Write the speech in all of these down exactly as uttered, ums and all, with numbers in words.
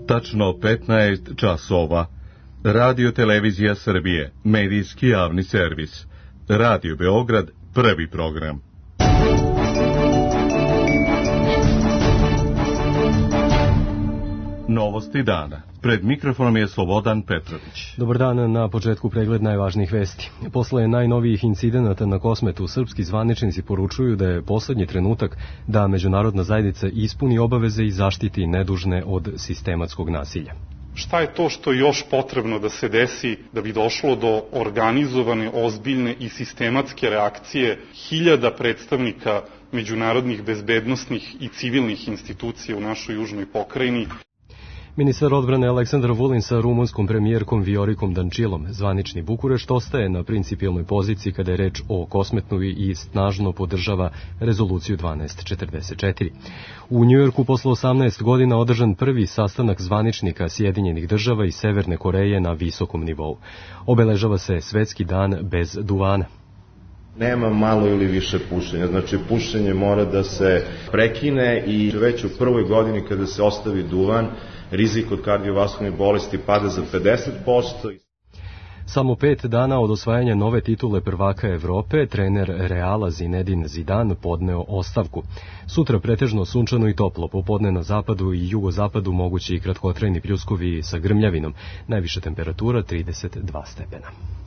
Tačno petnaest časova. Radio Televizija Srbije, medijski javni servis. Radio Beograd, prvi program. Novosti dana. Pred mikrofonom je Slobodan Petrović. Dobar dan, na početku pregled najvažnijih vesti. Posle najnovijih incidenata na Kosmetu, srpski zvaničnici poručuju da je poslednji trenutak da međunarodna zajednica ispuni obaveze i zaštiti nedužne od sistematskog nasilja. Šta je to što je još potrebno da se desi da bi došlo do organizovane, ozbiljne i sistematske reakcije hiljada predstavnika međunarodnih bezbednosnih i civilnih institucija u našoj južnoj pokrajini? Ministar odbrane Aleksandar Vulin sa rumunskom premijerkom Viorikom Dančilom. Zvanični Bukurešt ostaje na principijelnoj poziciji kada je reč o Kosmetu i snažno podržava rezoluciju dvanaest četrdeset četiri. U Njujorku posle osamnaest godina održan prvi sastanak zvaničnika Sjedinjenih država i Severne Koreje na visokom nivou. Obeležava se Svetski dan bez duvana. Nema malo ili više pušenja, znači pušenje mora da se prekine i već u prvoj godini kada se ostavi duvan, rizik od kardiovaskularnih bolesti pada za pedeset posto. Samo pet dana od osvajanja nove titule prvaka Evrope, trener Reala Zinedine Zidane podneo ostavku. Sutra pretežno sunčano i toplo, popodne na zapadu i jugozapadu mogući i kratkotrajni pljuskovi sa grmljavinom, najviša temperatura trideset dva stepena.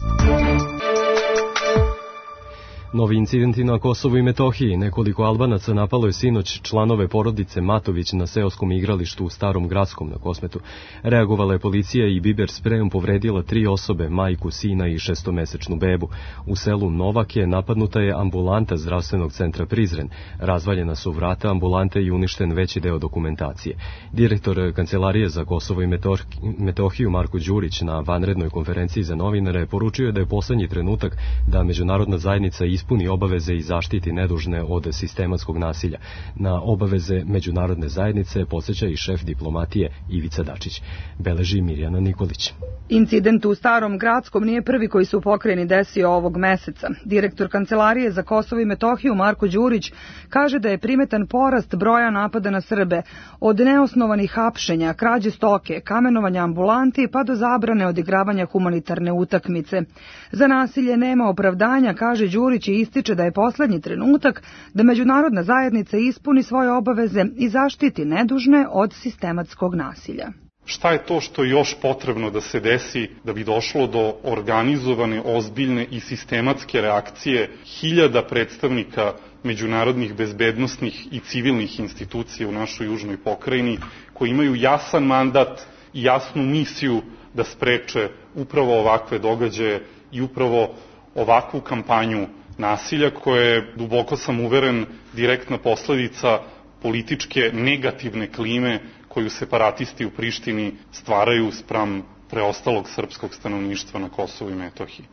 Novi incidenti na Kosovu i Metohiji. Nekoliko Albanaca napalo je sinoć članove porodice Matović na seoskom igralištu u Starom Gradskom na Kosmetu. Reagovala je policija i biber sprejom povredila tri osobe, majku, sina i šestomesečnu bebu. U selu Novake napadnuta je ambulanta zdravstvenog centra Prizren. Razvaljena su vrata ambulante i uništen veći deo dokumentacije. Direktor Kancelarije za Kosovo i Metohiju Marko Đurić na vanrednoj konferenciji za novinare poručio je da je poslednji trenutak da međunarodna zajednica ispuni obaveze i zaštiti nedužne od sistematskog nasilja. Na obaveze međunarodne zajednice podsjeća i šef diplomatije Ivica Dačić. Beleži Mirjana Nikolić. Incident u Starom Gradskom nije prvi koji se u pokrajini desio ovog meseca. Direktor Kancelarije za Kosovo i Metohiju Marko Đurić kaže da je primetan porast broja napada na Srbe, od neosnovanih hapšenja, krađe stoke, kamenovanja ambulanti pa do zabrane odigravanja humanitarne utakmice. Za nasilje nema opravdanja, kaže Đurić, i ističe da je poslednji trenutak da međunarodna zajednica ispuni svoje obaveze i zaštiti nedužne od sistematskog nasilja. Šta je to što je još potrebno da se desi da bi došlo do organizovane, ozbiljne i sistematske reakcije hiljada predstavnika međunarodnih bezbednosnih i civilnih institucija u našoj južnoj pokrajini koji imaju jasan mandat i jasnu misiju da spreče upravo ovakve događaje i upravo ovakvu kampanju nasilja koja je, duboko sam uveren, direktna posledica političke negativne klime koju separatisti u Prištini stvaraju spram preostalog srpskog stanovništva na Kosovu i Metohiji.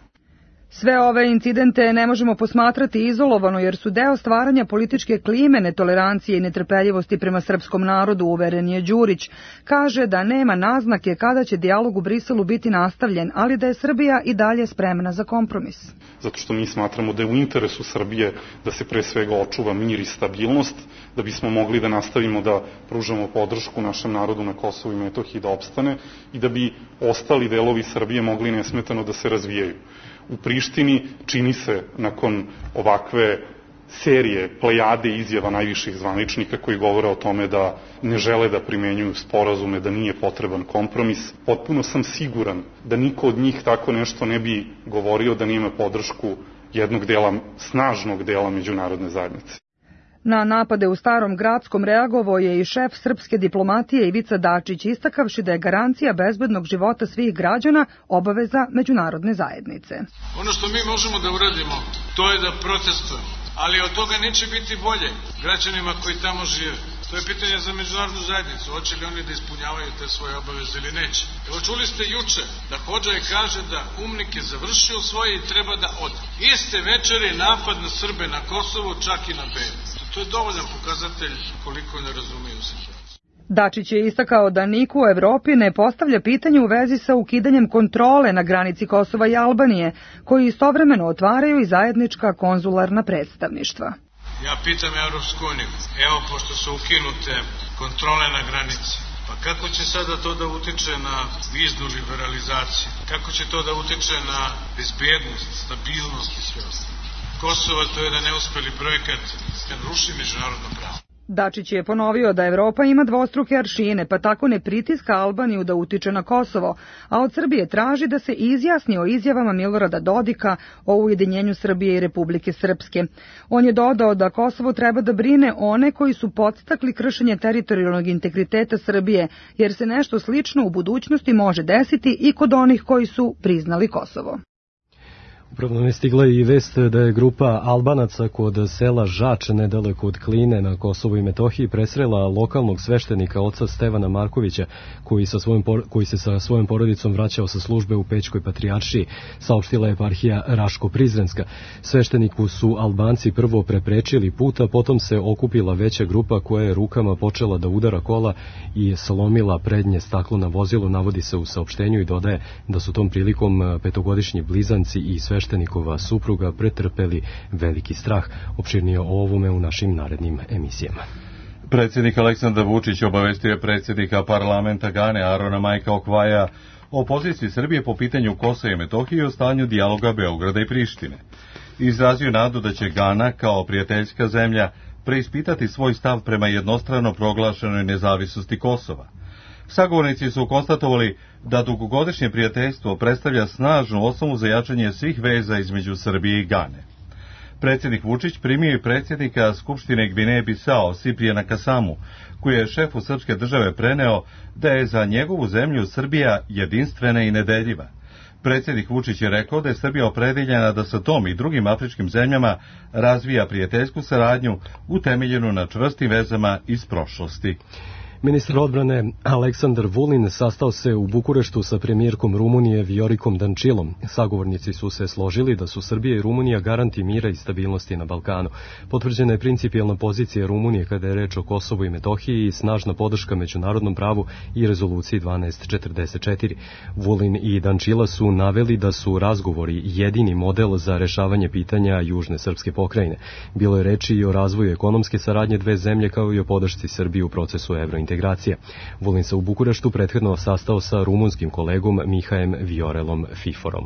Sve ove incidente ne možemo posmatrati izolovano jer su deo stvaranja političke klime, netolerancije i netrpeljivosti prema srpskom narodu, uveren je Đurić. Kaže da nema naznake kada će dijalog u Briselu biti nastavljen, ali da je Srbija i dalje spremna za kompromis. Zato što mi smatramo da je u interesu Srbije da se pre svega očuva mir i stabilnost, da bismo mogli da nastavimo da pružamo podršku našem narodu na Kosovu i Metohiji da opstane i da bi ostali delovi Srbije mogli nesmetano da se razvijaju. U Prištini čini se, nakon ovakve serije, plejade izjava najviših zvaničnika koji govore o tome da ne žele da primenjuju sporazume, da nije potreban kompromis, potpuno sam siguran da niko od njih tako nešto ne bi govorio da nema podršku jednog dela, snažnog dela međunarodne zajednice. Na napade u Starom Gradskom reagovao je i šef srpske diplomatije Ivica Dačić, istakavši da je garancija bezbednog života svih građana obaveza međunarodne zajednice. Ono što mi možemo da uradimo, to je da protestujemo, ali od toga neće biti bolje građanima koji tamo žive. To je pitanje za međunarodnu zajednicu, hoće li oni da ispunjavaju te svoje obaveze ili neće. Evo čuli ste juče da Hodža je kaže da UMNIK je završio svoje i treba da ode. Iste večere napad na Srbe na Kosovu, čak i na Beju. To je dovoljan pokazatelj koliko ne razumeju situaciju. Dačić je istakao da niko u Evropi ne postavlja pitanje u vezi sa ukidanjem kontrole na granici Kosova i Albanije, koji istovremeno otvaraju i zajednička konzularna predstavništva. Ja pitam Evropsku uniju, evo pošto su ukinute kontrole na granici, Pa kako će sada to da utiče na viznu liberalizaciju? Kako će to da utiče na bezbednost, stabilnost i sve ostalo? Kosovo to je jedan neuspeli projekat kad ruši međunarodno pravo. Dačić je ponovio da Evropa ima dvostruke aršine, pa tako ne pritiska Albaniju da utiče na Kosovo, a od Srbije traži da se izjasni o izjavama Milorada Dodika o ujedinjenju Srbije i Republike Srpske. On je dodao da Kosovo treba da brine one koji su podstakli kršenje teritorijalnog integriteta Srbije, jer se nešto slično u budućnosti može desiti i kod onih koji su priznali Kosovo. Upravo nam je stigla i vest da je grupa Albanaca kod sela Žač, nedaleko od Kline na Kosovu i Metohiji, presrela lokalnog sveštenika oca Stevana Markovića, koji, sa svojim, koji se sa svojom porodicom vraćao sa službe u Pećkoj patrijaršiji, saopštila eparhija Raško-Prizrenska. Svešteniku su Albanci prvo preprečili put, a potom se okupila veća grupa koja je rukama počela da udara kola i slomila prednje staklo na vozilu, navodi se u saopštenju, i dodaje da su tom prilikom petogodišnji blizanci i sve sveštenikova supruga pretrpeli veliki strah. Opširnije o ovome u našim narednim emisijama. Predsjednik Aleksandar Vučić obavestio je predsjednika parlamenta Gane Arona Majka Okvaja o poziciji Srbije po pitanju Kosova i Metohije i o stanju dijaloga Beograda i Prištine. Izrazio nadu da će Gana kao prijateljska zemlja preispitati svoj stav prema jednostrano proglašenoj nezavisnosti Kosova. Sagovornici su konstatovali da dugogodišnje prijateljstvo predstavlja snažnu osnovu za jačanje svih veza između Srbije i Gane. Predsjednik Vučić primio i predsjednika Skupštine Gvineje Bisao Siprijana Kasamu, koji je šefu srpske države preneo da je za njegovu zemlju Srbija jedinstvena i nedeljiva. Predsjednik Vučić je rekao da je Srbija opredeljena da sa tom i drugim afričkim zemljama razvija prijateljsku saradnju utemeljenu na čvrstim vezama iz prošlosti. Ministar odbrane Aleksandar Vulin sastao se u Bukureštu sa premijerkom Rumunije Viorikom Dančilom. Sagovornici su se složili da su Srbija i Rumunija garanti mira i stabilnosti na Balkanu. Potvrđena je principijelna pozicija Rumunije kada je reč o Kosovu i Metohiji i snažna podrška međunarodnom pravu i rezoluciji dvanaest četrdeset četiri. Vulin i Dančila su naveli da su razgovori jedini model za rešavanje pitanja južne srpske pokrajine. Bilo je reči i o razvoju ekonomske saradnje dve zemlje, kao i o podršci Srbiji u procesu evrointegracije. Integracija. Vulin se u Bukureštu prethodno sastao sa rumunskim kolegom Mihajem Viorelom Fiforom.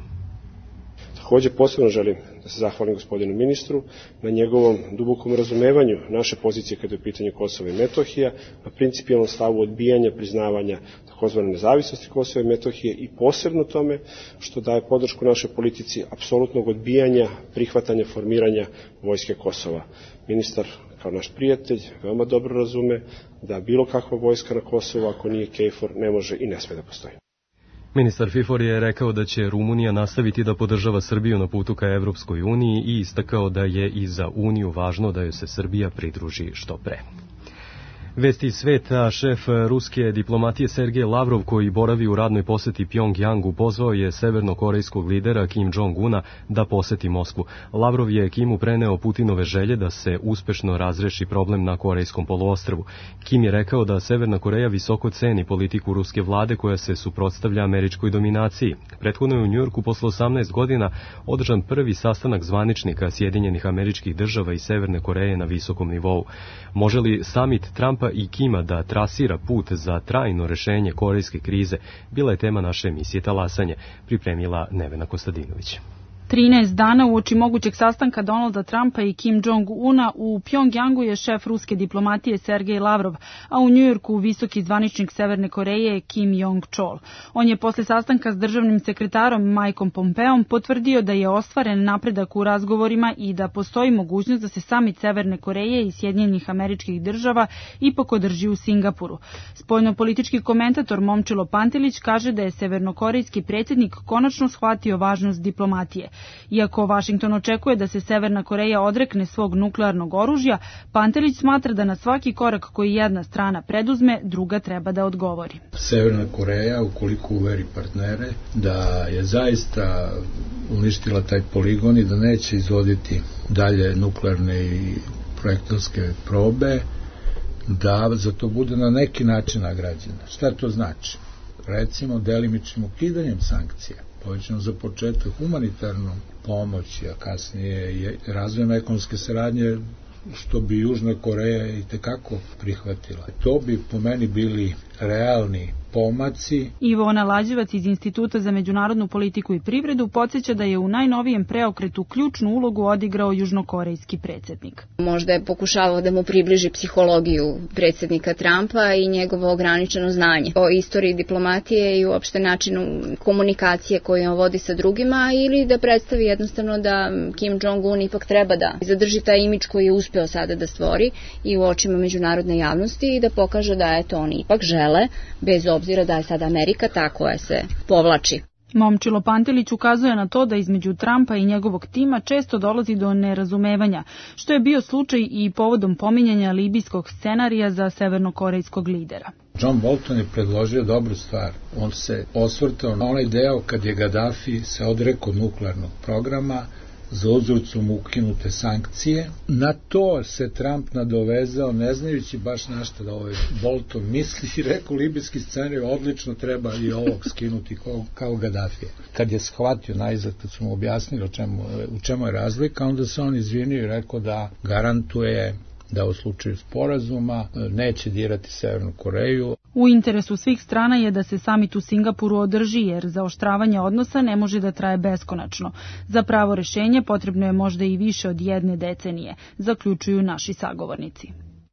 Takođe posebno želim da se zahvalim gospodinu ministru na njegovom dubokom razumevanju naše pozicije kada je u pitanju Kosova i Metohija, na principijelnom stavu odbijanja priznavanja takozvane nezavisnosti Kosova i Metohije i posebno tome što daje podršku našoj politici apsolutnog odbijanja, prihvatanja, formiranja vojske Kosova. Ministar kao naš prijatelj veoma dobro razume da bilo kakva vojska na Kosovu, ako nije KFOR, ne može i ne sme da postoji. Ministar Fifor je rekao da će Rumunija nastaviti da podržava Srbiju na putu ka Evropskoj uniji i istakao da je i za Uniju važno da joj se Srbija pridruži što pre. Vesti iz sveta, šef ruske diplomatije Sergej Lavrov, koji boravi u radnoj poseti Pjongjangu, pozvao je severnokorejskog lidera Kim Jong-una da poseti Moskvu. Lavrov je Kimu preneo Putinove želje da se uspešno razreši problem na Korejskom poluostrvu. Kim je rekao da Severna Koreja visoko ceni politiku ruske vlade koja se suprotstavlja američkoj dominaciji. Prethodno je u Njujorku posle osamnaest godina održan prvi sastanak zvaničnika Sjedinjenih Američkih Država i Severne Koreje na visokom nivou. Može li samit Trumpa i Kima da trasira put za trajno rešenje korejske krize, bila je tema naše emisije Talasanje, pripremila Nevena Kostadinović. trinaest dana uoči mogućeg sastanka Donalda Trumpa i Kim Jong-una u Pjongjangu je šef ruske diplomatije Sergej Lavrov, a u Njujorku visoki zvaničnik Severne Koreje Kim Jong-chol. On je posle sastanka s državnim sekretarom Mikeom Pompeom potvrdio da je ostvaren napredak u razgovorima i da postoji mogućnost da se samit Severne Koreje i Sjedinjenih Američkih Država ipak održi u Singapuru. Spoljnopolitički komentator Momčilo Pantelić kaže da je severnokorejski predsjednik konačno shvatio važnost diplomatije. Iako Vašington očekuje da se Severna Koreja odrekne svog nuklearnog oružja, Pantelić smatra da na svaki korak koji jedna strana preduzme, druga treba da odgovori. Severna Koreja, ukoliko uveri partnere, da je zaista uništila taj poligon i da neće izvoditi dalje nuklearne i projektilske probe, da za to bude na neki način nagrađena. Šta to znači? Recimo, delimičnim ukidanjem sankcija. Povećamo za početak humanitarnom pomoći, a kasnije i razvojem ekonomske saradnje što bi Južna Koreja i tekako prihvatila. To bi po meni bili realni pomaci. Ivona Lađevac iz Instituta za međunarodnu politiku i privredu podsjeća da je u najnovijem preokretu ključnu ulogu odigrao južnokorejski predsjednik. Možda je pokušavao da mu približi psihologiju predsjednika Trumpa i njegovo ograničeno znanje o istoriji diplomatije i uopšte načinu komunikacije koju on vodi sa drugima, ili da predstavi jednostavno da Kim Jong-un ipak treba da zadrži taj imidž koji je uspeo sada da stvori i u očima međunarodne javnosti i da pokaže da eto oni ipak žele, bez obzira da je sada Amerika ta koja se povlači. Momčilo Pantelić ukazuje na to da između Trumpa i njegovog tima često dolazi do nerazumevanja, što je bio slučaj i povodom pominjanja libijskog scenarija za severnokorejskog lidera. John Bolton je predložio dobru stvar. On se osvrtao na onaj deo kad je Gaddafi se odrekao nuklearnog programa, za uzvrat su mu ukinute sankcije. Na to se Trump nadovezao, ne znajući baš na šta da ovaj Bolton misli, i rekao libijski scenarij odlično, treba i ovog skinuti kao, kao Gaddafije. Kad je shvatio najzad, kad su mu objasnili u čemu, u čemu je razlika, onda se on izvinio i rekao da garantuje da u slučaju sporazuma neće dirati Severnu Koreju. U interesu svih strana je da se samit u Singapuru održi, jer zaoštravanje odnosa ne može da traje beskonačno. Za pravo rešenje potrebno je možda i više od jedne decenije, zaključuju naši sagovornici.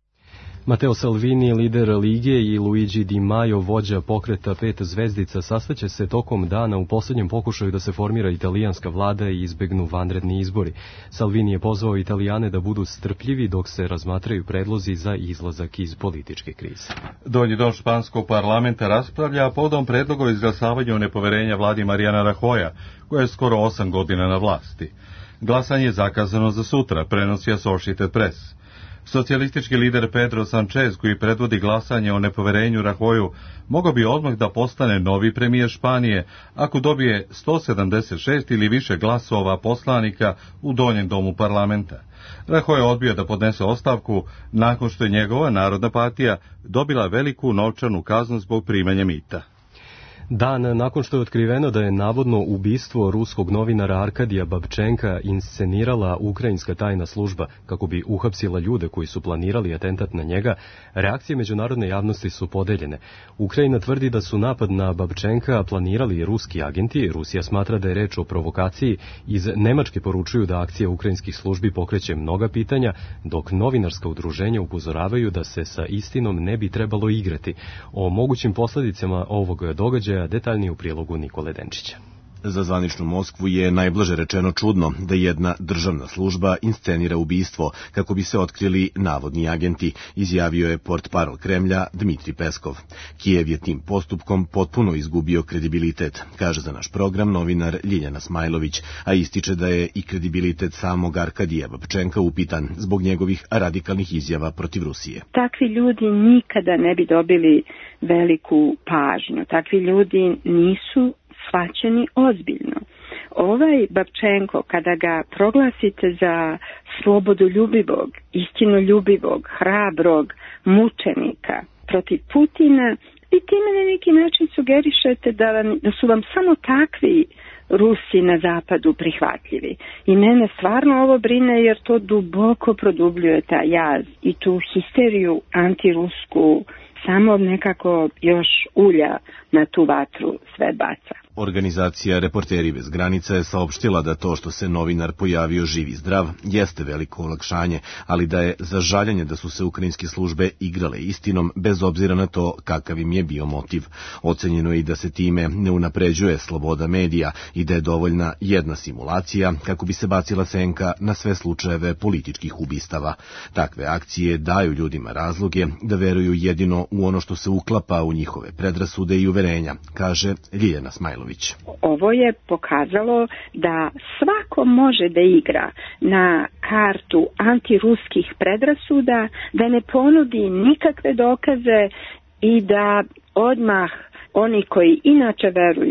Matteo Salvini, lider Lige, i Luigi Di Maio, vođa pokreta Pet zvezdica, sastaće se tokom dana u posljednjem pokušaju da se formira italijanska vlada i izbegnu vanredni izbori. Salvini je pozvao Italijane da budu strpljivi dok se razmatraju predlozi za izlazak iz političke krize. Donji dom španskog parlamenta raspravlja povodom predloga o izglasavanju nepoverenja vladi Mariana Rajoya, koja je skoro osam godina na vlasti. Glasanje je zakazano za sutra, prenosi Associated Press. Socijalistički lider Pedro Sanchez, koji predvodi glasanje o nepoverenju Rajoyu, mogao bi odmah da postane novi premijer Španije ako dobije sto sedamdeset šest ili više glasova poslanika u donjem domu parlamenta. Rajoy je odbio da podnese ostavku nakon što je njegova Narodna partija dobila veliku novčanu kaznu zbog primanja mita. Dan nakon što je otkriveno da je navodno ubistvo ruskog novinara Arkadija Babčenka inscenirala ukrajinska tajna služba kako bi uhapsila ljude koji su planirali atentat na njega, reakcije međunarodne javnosti su podeljene. Ukrajina tvrdi da su napad na Babčenka planirali ruski agenti, Rusija smatra da je reč o provokaciji, iz Nemačke poručuju da akcija ukrajinskih službi pokreće mnoga pitanja, dok novinarska udruženja upozoravaju da se sa istinom ne bi trebalo igrati. O mogućim posljedicama ovog događaja detaljnije u prilogu Nikole Denčića. Za zvaničnu Moskvu je najblaže rečeno čudno da jedna državna služba inscenira ubistvo kako bi se otkrili navodni agenti, izjavio je portparol Kremlja Dmitri Peskov. Kijev je tim postupkom potpuno izgubio kredibilitet, kaže za naš program novinar Ljiljana Smajlović, a ističe da je i kredibilitet samog Arkadija Babčenka upitan zbog njegovih radikalnih izjava protiv Rusije. Takvi ljudi nikada ne bi dobili veliku pažnju. Takvi ljudi nisu shvaćeni ozbiljno. Ovaj Babčenko, kada ga proglasite za slobodoljubivog, istinoljubivog, hrabrog mučenika protiv Putina, vi time na neki način sugerišete da, da su vam samo takvi Rusi na zapadu prihvatljivi. I mene stvarno ovo brine, jer to duboko produbljuje ta jaz i tu histeriju antirusku, samo nekako još ulja na tu vatru sve baca. Organizacija Reporteri bez granica je saopštila da to što se novinar pojavio živ i zdrav jeste veliko olakšanje, ali da je za žaljenje da su se ukrajinske službe igrale istinom bez obzira na to kakav im je bio motiv. Ocenjeno je i da se time ne unapređuje sloboda medija i da je dovoljna jedna simulacija kako bi se bacila senka na sve slučajeve političkih ubistava. Takve akcije daju ljudima razloge da veruju jedino u ono što se uklapa u njihove predrasude i uverenja, kaže Ljiljana Smajlović. Ovo je pokazalo da svako može da igra na kartu antiruskih predrasuda, da ne ponudi nikakve dokaze i da odmah oni koji inače veruju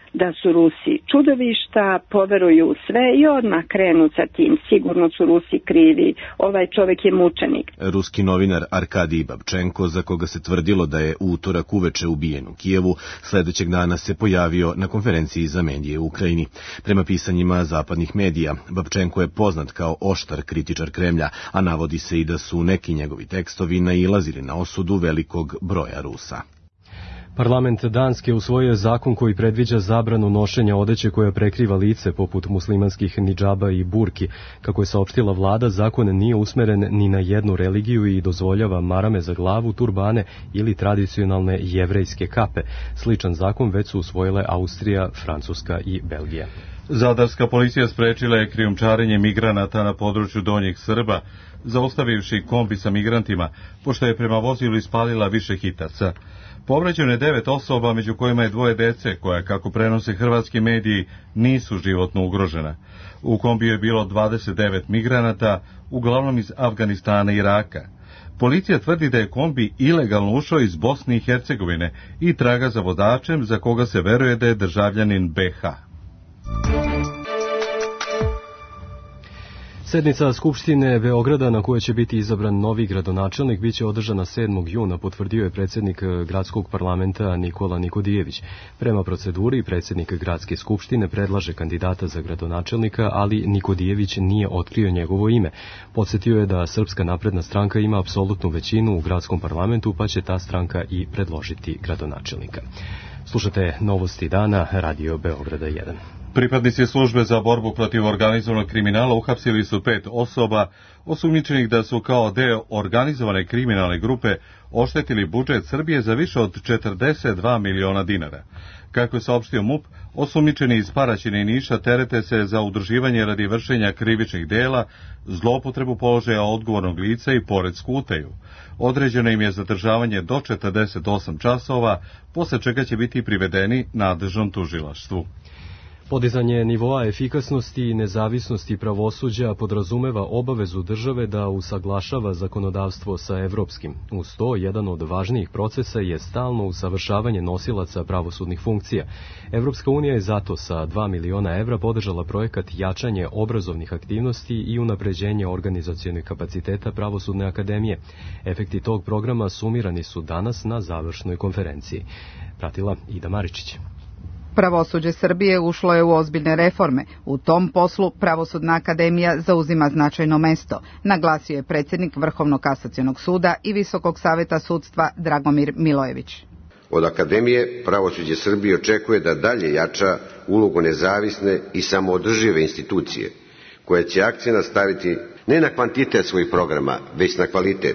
da su Rusi čudovišta, poveruju u sve i odmah krenu sa tim. Sigurno su Rusi krivi, ovaj čovek je mučenik. Ruski novinar Arkadij Babčenko, za koga se tvrdilo da je u utorak uveče ubijen u Kijevu, sledećeg dana se pojavio na konferenciji za medije u Ukrajini. Prema pisanjima zapadnih medija, Babčenko je poznat kao oštar kritičar Kremlja, a navodi se i da su neki njegovi tekstovi nailazili na osudu velikog broja Rusa. Parlament Danske usvojio je zakon koji predviđa zabranu nošenja odeće koja prekriva lice poput muslimanskih nidžaba i burki. Kako je saopštila vlada, zakon nije usmeren ni na jednu religiju i dozvoljava marame za glavu, turbane ili tradicionalne jevrejske kape. Sličan zakon već su usvojile Austrija, Francuska i Belgija. Zadarska policija sprečila je krijumčarenje migranata na području Donjeg Srba, zaustavivši kombi sa migrantima, pošto je prema vozilu ispalila više hitaca. Povređeno je devet osoba, među kojima je dvoje dece, koja, kako prenose hrvatski mediji, nisu životno ugrožena. U kombiju je bilo dvadeset devet migranata, uglavnom iz Afganistana i Iraka. Policija tvrdi da je kombi ilegalno ušao iz Bosne i Hercegovine i traga za vozačem, za koga se veruje da je državljanin be ha. Sednica Skupštine Beograda na kojoj će biti izabran novi gradonačelnik biće održana sedmog juna, potvrdio je predsjednik gradskog parlamenta Nikola Nikodijević. Prema proceduri, predsjednik gradske skupštine predlaže kandidata za gradonačelnika, ali Nikodijević nije otkrio njegovo ime. Podsjetio je da Srpska napredna stranka ima apsolutnu većinu u gradskom parlamentu, pa će ta stranka i predložiti gradonačelnika. Slušate Novosti dana, Radio Beograda jedan. Pripadnici službe za borbu protiv organizovanog kriminala uhapsili su pet osoba osumnjičenih da su kao deo organizovane kriminalne grupe oštetili budžet Srbije za više od četrdeset dva miliona dinara. Kako je saopštio MUP, osumnjičeni iz Paraćina i Niša terete se za udruživanje radi vršenja krivičnih dela, zloupotrebu položaja odgovornog lica i poredsku utaju. Određeno im je zadržavanje do četrdeset osam časova, posle čega će biti privedeni nadležnom tužilaštvu. Podizanje nivoa efikasnosti i nezavisnosti pravosuđa podrazumeva obavezu države da usaglašava zakonodavstvo sa evropskim. Uz to, jedan od važnijih procesa je stalno usavršavanje nosilaca pravosudnih funkcija. Evropska unija je zato sa dva miliona evra podržala projekat jačanje obrazovnih aktivnosti i unapređenje organizacionih kapaciteta Pravosudne akademije. Efekti tog programa sumirani su danas na završnoj konferenciji. Pratila Ida Maričić. Pravosuđe Srbije ušlo je u ozbiljne reforme. U tom poslu Pravosudna akademija zauzima značajno mesto, naglasio je predsjednik Vrhovnog kasacionog suda i Visokog saveta sudstva Dragomir Milojević. Od Akademije Pravosuđe Srbije očekuje da dalje jača ulogu nezavisne i samoodržive institucije, koja će akcenat staviti ne na kvantitet svojih programa, već na kvalitet.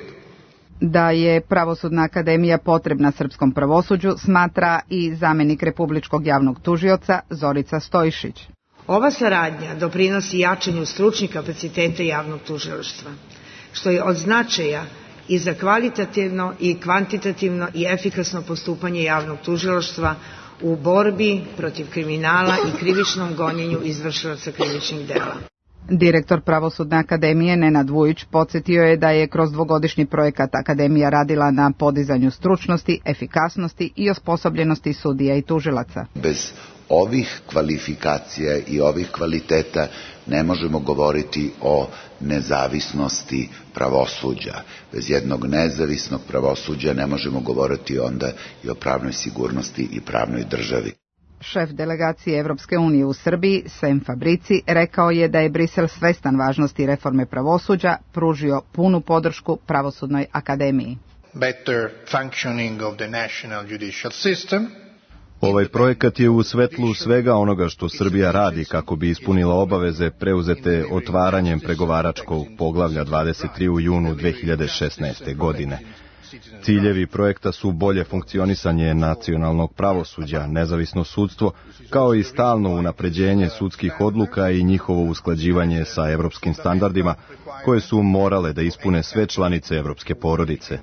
Da je Pravosudna akademija potrebna srpskom pravosuđu, smatra i zamenik Republičkog javnog tužioca Zorica Stojišić. Ova saradnja doprinosi jačanju stručnih kapaciteta javnog tužilaštva, što je od značaja i za kvalitativno i kvantitativno i efikasno postupanje javnog tužilaštva u borbi protiv kriminala i krivičnom gonjenju izvršilaca krivičnih dela. Direktor Pravosudne akademije Nenad Vujić podsjetio je da je kroz dvogodišnji projekat akademija radila na podizanju stručnosti, efikasnosti i osposobljenosti sudija i tužilaca. Bez ovih kvalifikacija i ovih kvaliteta ne možemo govoriti o nezavisnosti pravosuđa. Bez jednog nezavisnog pravosuđa ne možemo govoriti onda i o pravnoj sigurnosti i pravnoj državi. Šef delegacije Evropske unije u Srbiji, Sem Fabrici, rekao je da je Brisel svestan važnosti reforme pravosuđa, pružio punu podršku Pravosudnoj akademiji. Better functioning of the national judicial system. Ovaj projekat je u svetlu svega onoga što Srbija radi kako bi ispunila obaveze preuzete otvaranjem pregovaračkog poglavlja dvadeset tri u junu dve hiljade šesnaeste. godine. Ciljevi projekta su bolje funkcionisanje nacionalnog pravosuđa, nezavisno sudstvo, kao i stalno unapređenje sudskih odluka i njihovo usklađivanje sa evropskim standardima, koje su morale da ispune sve članice evropske porodice.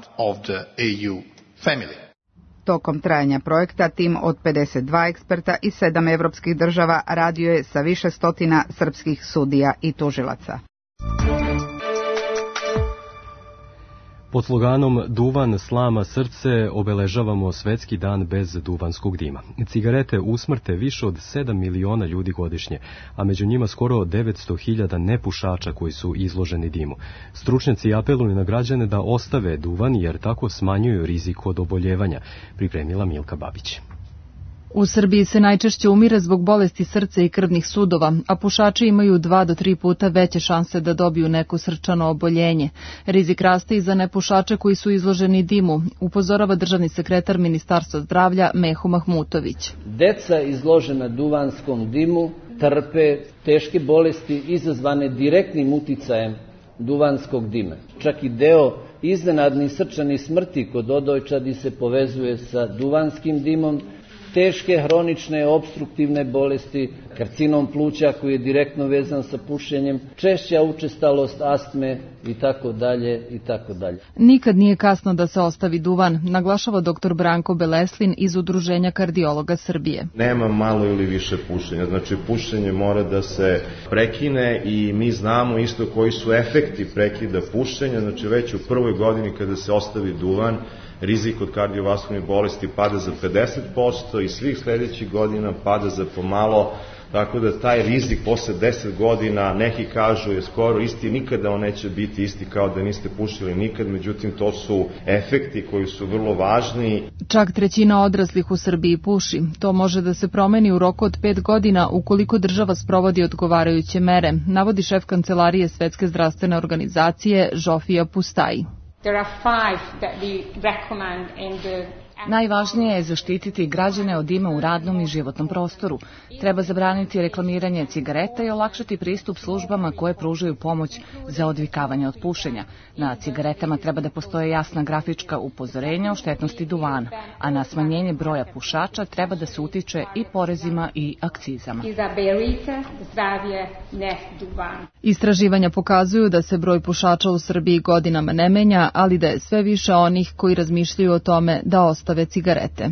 Tokom trajanja projekta tim od pedeset dva eksperta i sedam evropskih država radio je sa više stotina srpskih sudija i tužilaca. Pod sloganom Duvan, slama, srce obeležavamo svetski dan bez duvanskog dima. Cigarete usmrte više od sedam miliona ljudi godišnje, a među njima skoro devetsto hiljada nepušača koji su izloženi dimu. Stručnjaci apeluju na građane da ostave duvan jer tako smanjuju rizik od oboljevanja, pripremila Milka Babić. U Srbiji se najčešće umire zbog bolesti srca i krvnih sudova, a pušači imaju dva do tri puta veće šanse da dobiju neko srčano oboljenje. Rizik raste i za nepušače koji su izloženi dimu, upozorava državni sekretar Ministarstva zdravlja Meho Mahmutović. Deca izložena duvanskom dimu trpe teške bolesti izazvane direktnim uticajem duvanskog dima. Čak i deo iznenadnih srčanih smrti kod odojčadi se povezuje sa duvanskim dimom, teške hronične obstruktivne bolesti, karcinom pluća koji je direktno vezan sa pušenjem, češća učestalost astme i tako dalje i tako dalje. Nikad nije kasno da se ostavi duvan, naglašava doktor Branko Beleslin iz Udruženja kardiologa Srbije. Nema malo ili više pušenja, znači pušenje mora da se prekine i mi znamo isto koji su efekti prekida pušenja, znači već u prvoj godini kada se ostavi duvan, rizik od kardiovaskularnih bolesti pada za pedeset posto i svih sledećih godina pada za pomalo, tako da taj rizik posle deset godina, neki kažu je skoro isti, nikada on neće biti isti kao da niste pušili nikad, međutim to su efekti koji su vrlo važni. Čak trećina odraslih u Srbiji puši. To može da se promeni u roku od pet godina ukoliko država sprovodi odgovarajuće mere, navodi šef Kancelarije Svetske zdravstvene organizacije Žofija Pustaji. There are five that we recommend in the Najvažnije je zaštititi građane od dima u radnom i životnom prostoru. Treba zabraniti reklamiranje cigareta i olakšati pristup službama koje pružaju pomoć za odvikavanje od pušenja. Na cigaretama treba da postoje jasna grafička upozorenja o štetnosti duvana, a na smanjenje broja pušača treba da se utiče i porezima i akcizama. Istraživanja pokazuju da se broj pušača u Srbiji godinama ne menja, ali da je sve više onih koji razmišljaju o tome da ostave cigarete.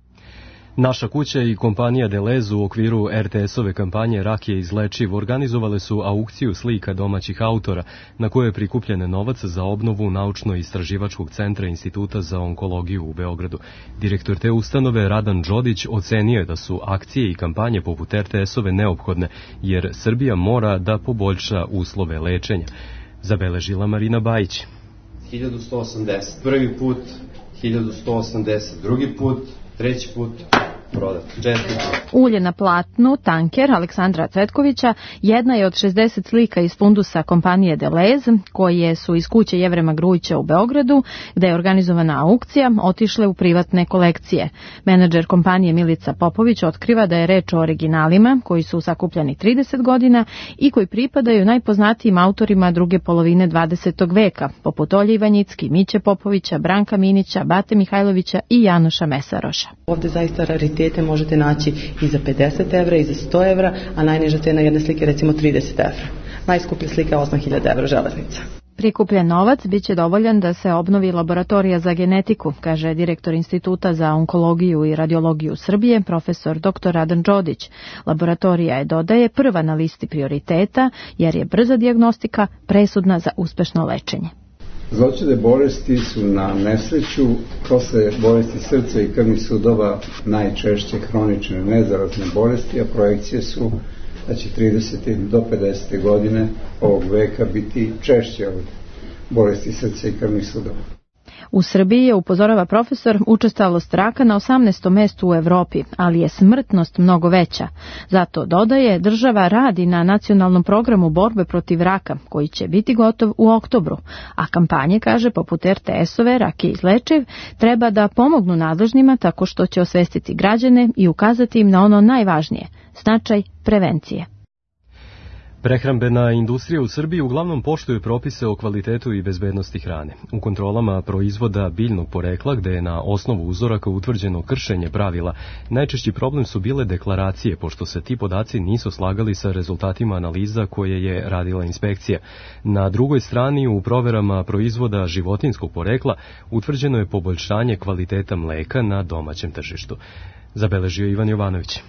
Naša kuća i kompanija Deleuze u okviru er te es-ove kampanje Rak je izlečiv organizovale su aukciju slika domaćih autora na kojoj je prikupljen novac za obnovu naučno-istraživačkog centra Instituta za onkologiju u Beogradu. Direktor te ustanove Radan Đodić ocenio je da su akcije i kampanje poput er te es-ove neophodne jer Srbija mora da poboljša uslove lečenja. Zabeležila Marina Bajić. hiljadu sto osamdeset. Prvi put hiljadu sto osamdeset, drugi put, treći put, prodat. Čestitke. Ulje na platnu, tanker Aleksandra Cvetkovića, jedna je od šezdeset slika iz fundusa kompanije Deleuze, koje su iz kuće Jevrema Grujića u Beogradu, gde je organizovana aukcija, otišle u privatne kolekcije. Menadžer kompanije Milica Popović otkriva da je reč o originalima, koji su sakupljani trideset godina i koji pripadaju najpoznatijim autorima druge polovine dvadesetog veka, poput Olje Ivanjicki, Miće Popovića, Branka Minića, Bate Mihajlovića i Janoša Mesaroša. Ovde zaista raritete možete naći i za pedeset evra i za sto evra, a najniža cena jedne slike recimo trideset evra. Najskuplja slika je osam hiljada evra železnica. Prikupljen novac biće dovoljan da se obnovi laboratorija za genetiku, kaže direktor Instituta za onkologiju i radiologiju Srbije, profesor doktor Radan Đodić. Laboratorija je, dodaje, prva na listi prioriteta, jer je brza dijagnostika presudna za uspešno lečenje. Zloćudne bolesti su na nesreću posle bolesti srca i krvnih sudova najčešće hronične nezarazne bolesti, a projekcije su da će tridesete do pedesete godine ovog veka biti češće od bolesti srca i krvnih sudova. U Srbiji je, upozorava profesor, učestalost raka na osamnaestom mestu u Evropi, ali je smrtnost mnogo veća. Zato, dodaje, država radi na nacionalnom programu borbe protiv raka, koji će biti gotov u oktobru, a kampanje, kaže, poput er te es-ove Rak je izlečiv, treba da pomognu nadležnima tako što će osvestiti građane i ukazati im na ono najvažnije, značaj prevencije. Prehrambena industrija u Srbiji uglavnom poštuje propise o kvalitetu i bezbednosti hrane. U kontrolama proizvoda biljnog porekla, gde je na osnovu uzoraka utvrđeno kršenje pravila, najčešći problem su bile deklaracije, pošto se ti podaci nisu slagali sa rezultatima analiza koje je radila inspekcija. Na drugoj strani, u proverama proizvoda životinjskog porekla, utvrđeno je poboljšanje kvaliteta mleka na domaćem tržištu. Zabeležio Ivan Jovanović.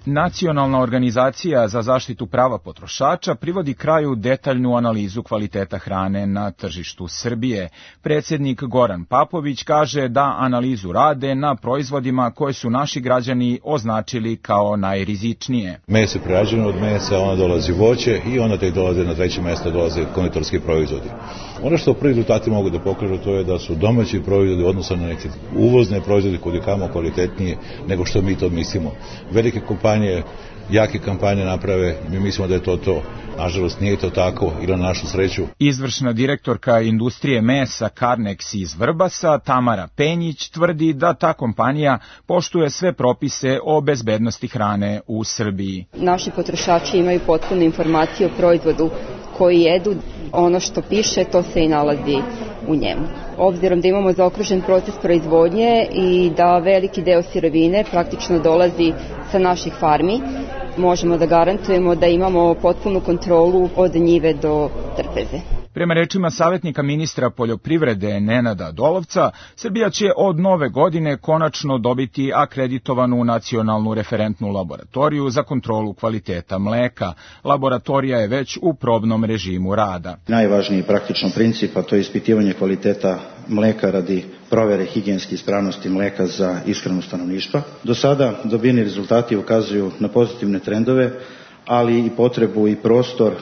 Nacionalna organizacija za zaštitu prava potrošača privodi kraju detaljnu analizu kvaliteta hrane na tržištu Srbije. Predsjednik Goran Papović kaže da analizu rade na proizvodima koje su naši građani označili kao najrizičnije. Meso je prerađeno od mesa, onda dolazi voće i onda tek dolaze na treće mesto dolaze konditorski proizvodi. Ono što prvi rezultati mogu da pokažu to je da su domaći proizvodi odnosno na neke uvozne proizvode kudikamo kvalitetnije nego što mi to mislimo. Velike kompanije, jake kampanje naprave, mi mislimo da je to to. Nažalost, nije to tako ili na našu sreću. Izvršna direktorka industrije mesa Carnex iz Vrbasa, Tamara Penjić, tvrdi da ta kompanija poštuje sve propise o bezbednosti hrane u Srbiji. Naši potrošači imaju potpunu informaciju o proizvodu koji jedu. Ono što piše, to se i nalazi u njemu. Obzirom da imamo zaokružen proces proizvodnje i da veliki deo sirovine praktično dolazi sa naših farmi, možemo da garantujemo da imamo potpunu kontrolu od njive do trpeze. Prema rečima savjetnika ministra poljoprivrede Nenada Dolovca, Srbija će od nove godine konačno dobiti akreditovanu nacionalnu referentnu laboratoriju za kontrolu kvaliteta mleka. Laboratorija je već u probnom režimu rada. Najvažniji praktično princip, a to je ispitivanje kvaliteta mleka radi provere higijenske ispravnosti mleka za ishranu stanovništva. Do sada dobijeni rezultati ukazuju na pozitivne trendove, ali i potrebu i prostor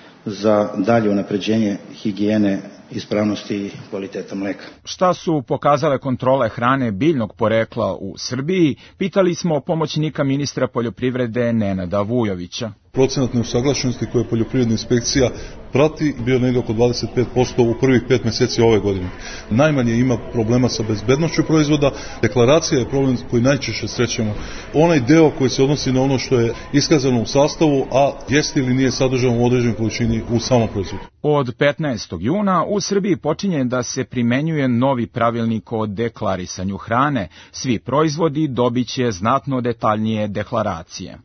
za dalje unapređenje higijene, ispravnosti i kvaliteta mleka. Šta su pokazale kontrole hrane biljnog porekla u Srbiji, pitali smo pomoćnika ministra poljoprivrede Nenada Vujovića. Procenat neusaglašenosti koje poljoprivredna inspekcija prati bio negdje oko dvadeset pet posto u prvih pet mjeseci ove godine. Najmanje ima problema sa bezbednošću proizvoda, deklaracija je problem koji najčešće srećemo. Onaj deo koji se odnosi na ono što je iskazano u sastavu, a jeste ili nije sadržano u određenoj količini u samom proizvodu. Od petnaestog juna u Srbiji počinje da se primenjuje novi pravilnik o deklarisanju hrane. Svi proizvodi dobit će znatno detaljnije deklaracije.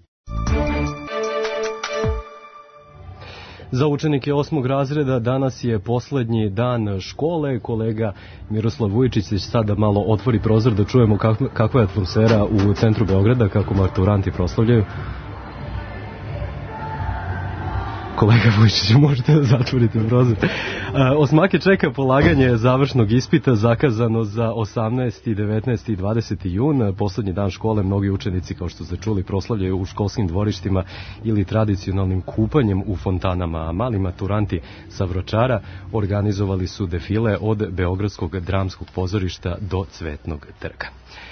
Za učenike osmog razreda danas je poslednji dan škole. Kolega Miroslav Vujičić će sada malo otvori prozor da čujemo kakva je atmosfera u centru Beograda, kako maturanti proslavljaju. Kolega Vujičić, možete da zatvorite prozor. Osmake čeka polaganje završnog ispita zakazano za osamnaesti, devetnaesti i dvadeseti jun. Poslednji dan škole, mnogi učenici, kao što ste čuli, proslavljaju u školskim dvorištima ili tradicionalnim kupanjem u fontanama, a mali maturanti sa Vročara organizovali su defile od Beogradskog dramskog pozorišta do Cvetnog trga.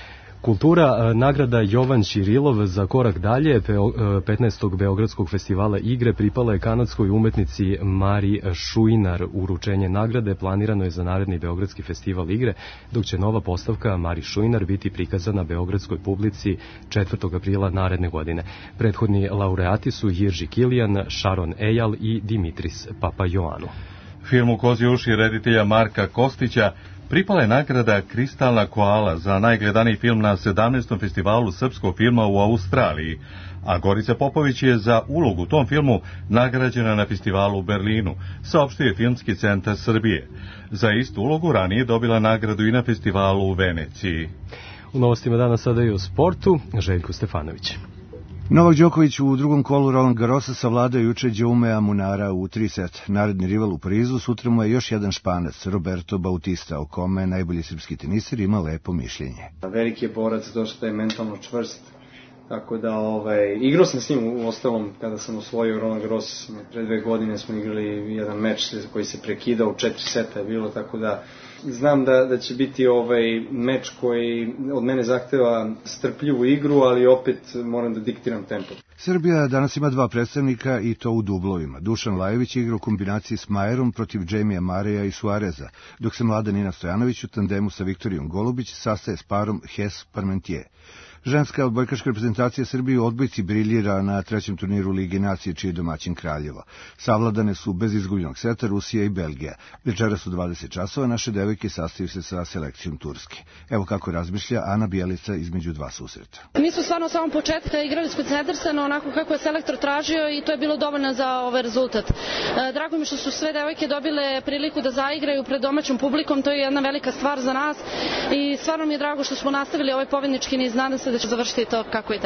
Kultura, nagrada Jovan Širilov za korak dalje petnaestog Beogradskog festivala igre pripala je kanadskoj umetnici Mari Šuinar. Uručenje nagrade planirano je za naredni Beogradski festival igre, dok će nova postavka Mari Šuinar biti prikazana beogradskoj publici četvrtog aprila naredne godine. Prethodni laureati su Jirži Kilijan, Sharon Ejal i Dimitris Papajoanu. Filmu Kozje uši reditelja Marka Kostića pripala je nagrada Kristalna koala za najgledaniji film na sedamnaestom festivalu srpskog filma u Australiji, a Gorica Popović je za ulogu u tom filmu nagrađena na festivalu u Berlinu, saopštio je Filmski centar Srbije. Za istu ulogu ranije dobila nagradu i na festivalu u Veneciji. U novostima danas sada i o sportu, Željko Stefanović. Novak Đoković u drugom kolu Roland Garrosa savladao juče Džaumea Munara u tri seta. Naredni rival u Parizu sutra mu je još jedan Španac, Roberto Bautista, o kome najbolji srpski teniser ima lepo mišljenje. Veliki je borac, dosta je mentalno čvrst, tako da ovaj, igrao sam s njim u ostalom kada sam osvojio Roland Garros. Pre dve godine smo igrali jedan meč koji se prekidao, u četiri seta je bilo, tako da znam da, da će biti ovaj meč koji od mene zahteva strpljivu igru, ali opet moram da diktiram tempo. Srbija danas ima dva predstavnika i to u dublovima. Dušan Lajović igra u kombinaciji s Majerom protiv Jamija Mareja i Suareza, dok se mlada Nina Stojanović u tandemu sa Viktorijom Golubić sastaje s parom Hes-Parmentier. Ženska odbojkaška reprezentacija Srbije u odbojci briljira na trećem turniru Lige nacije, čiji je domaćin Kraljevo. Savladane su bez izgubljenog seta Rusija i Belgija. Večeras u dvadeset časova naše devojke sastaju se sa selekcijom Turske. Evo kako razmišlja Ana Bjelica između dva susreta. Mi smo stvarno od samog početka igrali skoncentrisano onako kako je selektor tražio i to je bilo dovoljno za ovaj rezultat. Drago mi što su sve devojke dobile priliku da zaigraju pred domaćom publikom, to je jedna velika stvar za nas i stvarno mi je drago što smo nastavili ovaj pobednički niz. Nadam se da će završiti to kako i treba.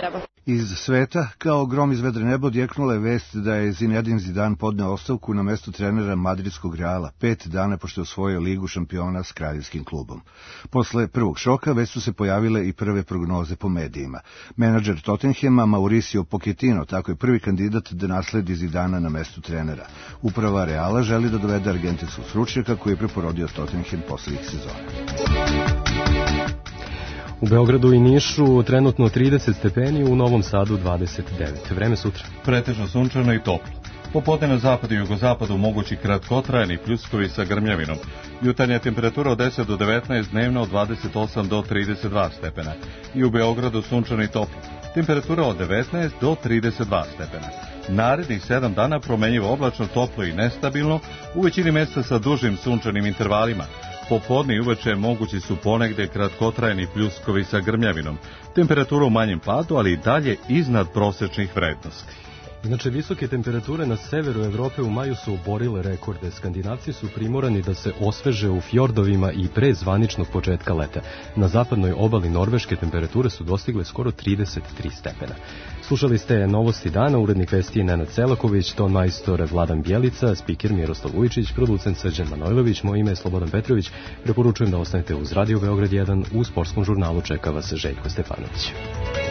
Iz sveta, kao grom iz vedre neba, odjeknula je vest da je Zinedine Zidane podneo ostavku na mesto trenera madridskog Reala, pet dana pošto je osvojio Ligu šampiona s kraljevskim klubom. Posle prvog šoka već su se pojavile i prve prognoze po medijima. Menadžer Tottenhama, Mauricio Pochettino, tako je prvi kandidat da nasledi Zidana na mestu trenera. Uprava Reala želi da dovede argentinskog stručnjaka koji je preporodio Tottenham poslednjih sezona. U Beogradu i Nišu trenutno trideset stepeni, u Novom Sadu dvadeset devet. Vreme sutra. Pretežno sunčano i toplo. Popodne na zapadu i jugozapadu mogući kratkotrajni pljuskovi sa grmljavinom. Jutarnja temperatura od deset do devetnaest, dnevno od dvadeset osam do trideset dva stepena. I u Beogradu sunčano i toplo. Temperatura od devetnaest do trideset dva stepena. Narednih sedam dana promenjivo oblačno, toplo i nestabilno, u većini mesta sa dužim sunčanim intervalima. Popodne i uveče mogući su ponegde kratkotrajni pljuskovi sa grmljavinom. Temperatura u manjem padu, ali i dalje iznad prosečnih vrednosti. Inače, visoke temperature na severu Evrope u maju su oborile rekorde. Skandinavci su primorani da se osveže u fjordovima i pre zvaničnog početka leta. Na zapadnoj obali Norveške temperature su dostigle skoro trideset tri stepena. Slušali ste Novosti dana, urednik vesti Nenad Selaković, ton majstor Vladan Bjelica, spiker Miroslav Vujčić, producent Srđan Manojlović, moje ime je Slobodan Petrović. Preporučujem da ostanete uz Radio Beograd jedan, u sportskom žurnalu čeka vas Željko Stefanović.